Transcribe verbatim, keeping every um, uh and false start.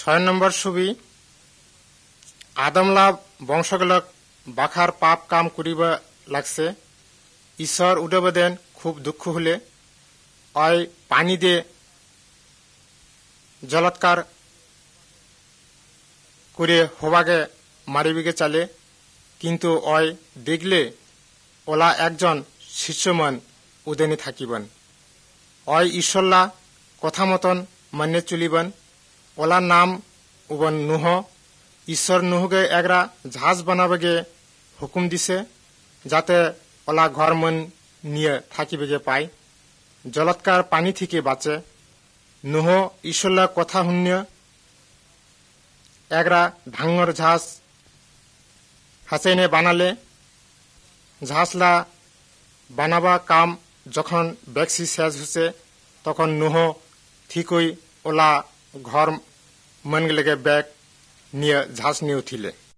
ছয় নম্বর ছবি আদমলা বংশগলক বাখার পাপ কাম করিব লাগছে। ঈশ্বর উঠবে দেন খুব দুঃখ হলে অয় পানি দিয়ে জলৎকার করে হবাকে মারিবিকে চালে, কিন্তু অয় দেখলে ওলা একজন শিষ্যমন উদেনে থাকিবেন। অয় ঈশ্বরলা কথা মতন মানে চলিবেন। ওলার নাম উবন নুহ। ঈশ্বর নুহকে একরা জাহাজ বানাবেগে হুকুম দিছে, যাতে ওলা ঘর মন নিয়ে থাকিবেগে পায়, জলৎকার পানি থেকে বাঁচে। নুহ ঈশ্বরলা কথা শুন্য একরা ভাঙর জাহাজ হাসেনে বানালে। জাহাজলা বানাবা কাম যখন বেক্সি শেষ হচ্ছে, তখন নুহ ঠিকই ওলা ঘর মন লেগে ব্যাগ নিয়ে জাহাজ নিয়ে উঠিলে।